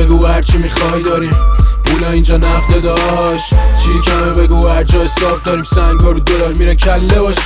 بگو هرچی میخوای داریم، پولا اینجا نقده داشت. چی کمه بگو هر جا حساب داریم، سنگا رو دلار میره کله باش.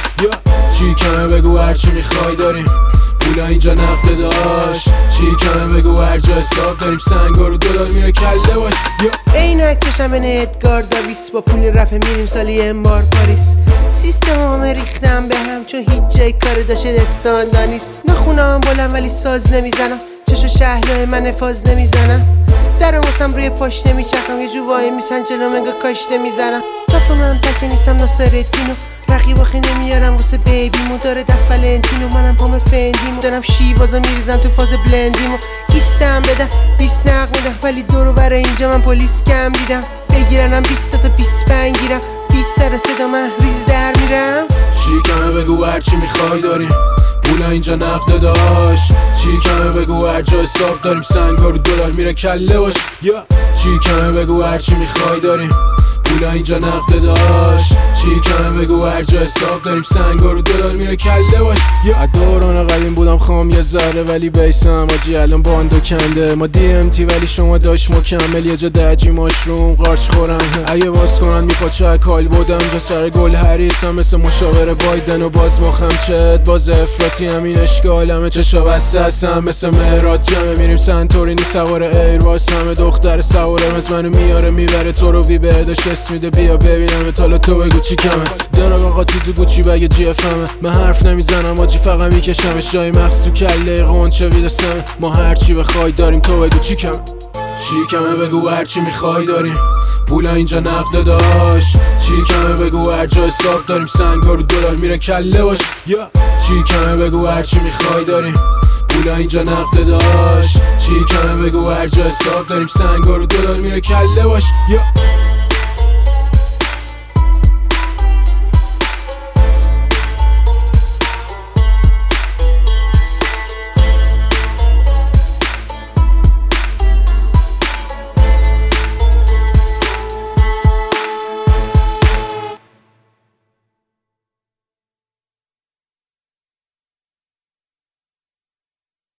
چی کمه بگو هرچی میخوای داریم، پولا اینجا نقده داشت. چی کمه بگو هر جا حساب داریم، سنگا رو دلار میره کله باش. عینک چشمن ادگار داویس، با پول رفه میریم سالی انبار پاریس. سیستم همه ریختم به هم چون هیچ جای کار داشته دستاندا نیست. نخونم بلند ولی ساز نمیزنم، چشو شهلای من فاز نمیزنم. درم واسم روی پاش نمیچرخم، یه جو وای میسن جلو منگا کاش نمیزنم. کافه من تکه نیستم ناصرالدینو، رقیب آخه نمیارم واسه بیبیمو. داره دست فلنتینو منم پام فندیمو، دارم شیوازا میریزم تو فاز بلندیمو. گیستم بدم 20 نق میدم ولی دورو بره اینجا من پلیس کم دیدم. بگیرنم 20 تا 25 گیرم، 20 سر صدا من ریز در میرم. چی کمه بگو هرچی میخوای داریم، پولا اینجا نقده داشت. چی کمه بگو هر جا حساب داریم، سنگا رو دلار میره کله باش. چی کمه بگو هرچی میخوای داریم، پولا اینجا نقده داشت. چی کمه بگو هر جا حساب داریم، سنگا رو دلار میره کله باش. از دوران قدیم بودم خام یه ذره ولی بیسم آجی الان باندو کنده. ما DMT ولی شما داشت مکمل، یه جا دجی ماشروم قارچ خورم. اگه باز کنن میپاچه اکال بودم جا سر گل حریصم، مثل مشاور بایدن و باز مخم چد. باز افراطی همین اشکالمه، چشا بسته هستم مثل مهراد جمعه. میریم سنتورینی سوار ایرباس، همه دختر سواره از منو میاره میبره تو رو وی بهداش اسم میده. بیا ببینم تالا تو بگو چی کمه. دارم آقا تو گوچی بگه جی اف همه، من حرف نمیزنم آجی فقط میکشم. شای مخص تو کله قنچه ویدسم، ما هرچی بخوای داریم تو بگو چی کمه. چی کمه بگو هرچی میخوای داریم، پولا اینجا نقده داشت. چی کمه بگو هر جا حساب داریم، سنگا رو دلار میره کله باش. چی کمه بگو هرچی میخوای داریم، پولا اینجا نقده داشت. چی کمه بگو هر جا حساب داریم، سنگا رو دلار میره کله باش.